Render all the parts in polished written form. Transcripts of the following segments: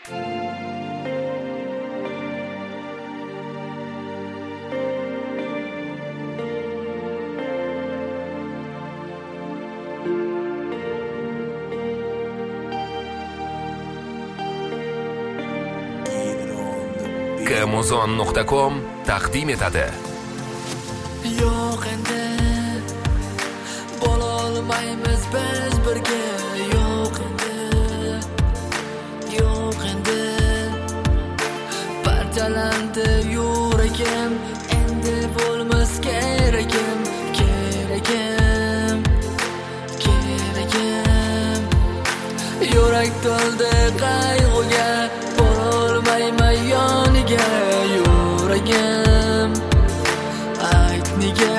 Amazon.com taqdim etadi. Yo'q endi bo'la olmaymiz biz birga. Yo'q endi parchalandi yuragim. Endi bo'lmas keragim. Yurak to'ldi qayg'uga, bo'la olmayman yoniga. Yuragim ayt nega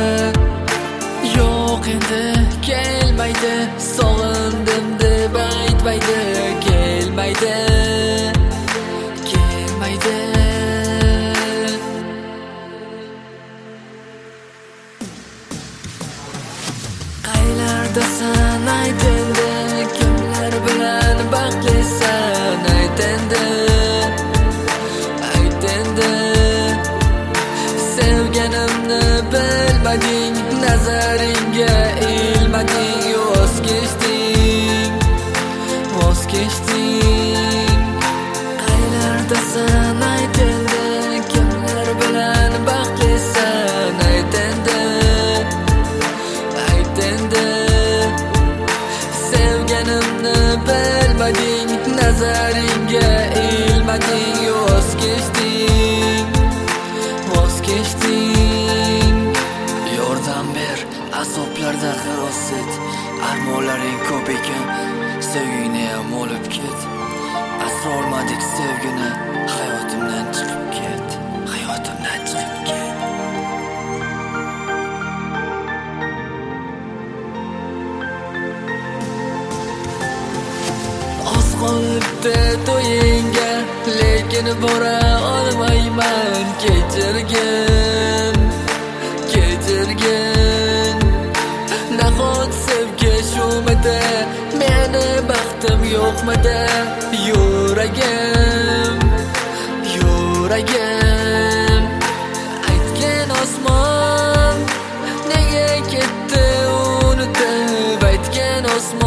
yo'q endi kelmaydi, sog'indim deb aytmaydi, kelmaydi. Qaylardasan ayt endi, kimlar bilan baxtlisan ayt endi. Sevganimni bilmading, nazaringga ilmading, voz kechding. Qaylardasan ayt endi, kimlar bilan baxtlisan ayt endi. Sevganimni bilmading, nazaringga ilmading, voz kechding. Yordam ber, azoblarda xalos et. Armonlaring ko'p ekan, sevgingni ham olib ket. Asrolmadik sevgini, hayotimdan chiqib ket. Oz qolibdi to'yingga, lekin bora olmayman. Kechirgin. Nahot sevgi shumidi, meni baxtim yo'qmidi. Yuragim aytgan osmon nega ketdi unutib. Aytgan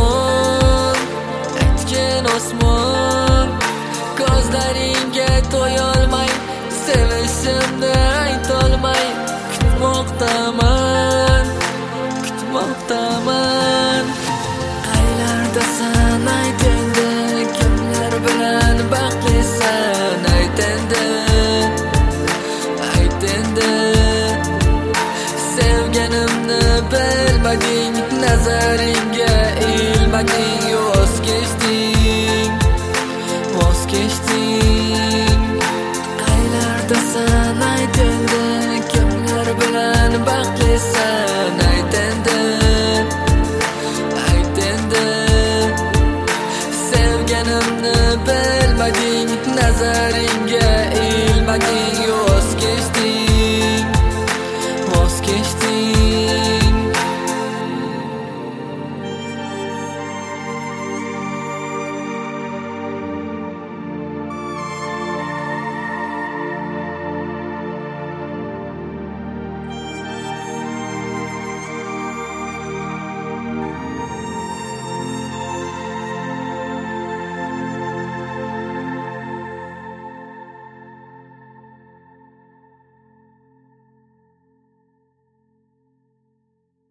osmon ko'zlaringga to'yolmay, sevishimni aytolmay kutmoqdaman. Qaylardasan ayt endi, kimlar bilan baxtlisan ayt endi. Sevganimni bilmading, nazaringga ilmading, voz kechding. Qaylardasan ayt endi, kimlar bilan baxtlisan ayt endi. Sevganimni bilmading, nazaringga ilmading.